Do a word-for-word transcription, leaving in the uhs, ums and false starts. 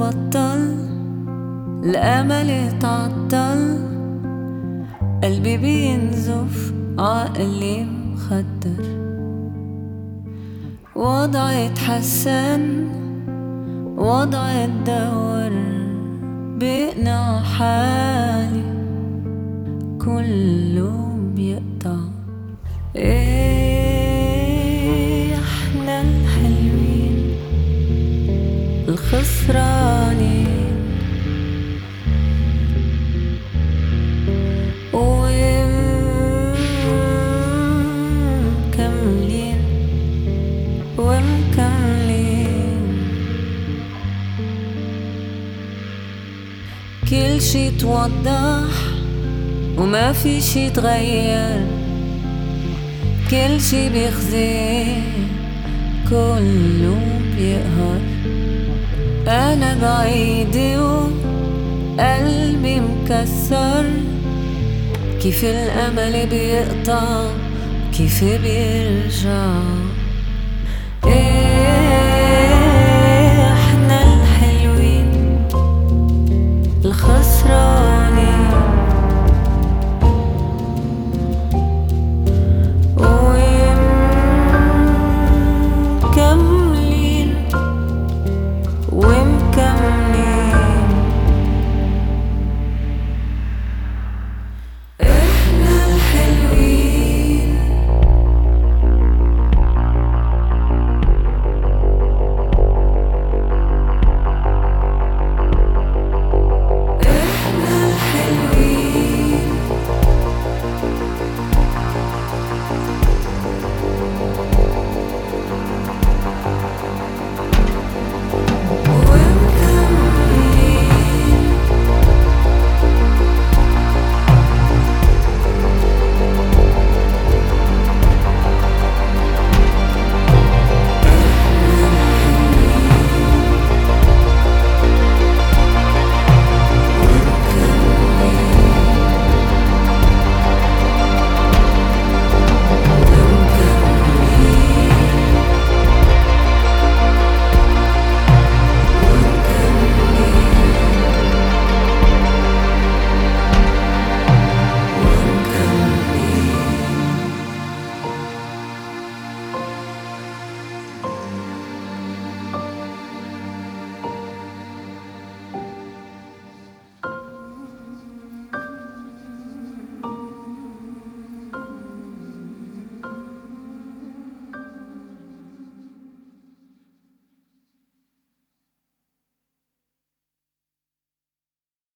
بطل، الأمل اتعطل، قلبي بينزف، عقلي مخدر، وضعي اتحسن، وضعي اتدور، بقنع حالي كله بيقطع. ايه احنا الحلوين الخسرانين، ومكملين ومكملين، كل شي توضح وما في شي تغير، كل شي بيخزي كله بيقهر. أنا بعيدي وقلبي مكسر، كيف الأمل بيقطع كيف بيرجع. إيه احنا الحلوين الخسرانين.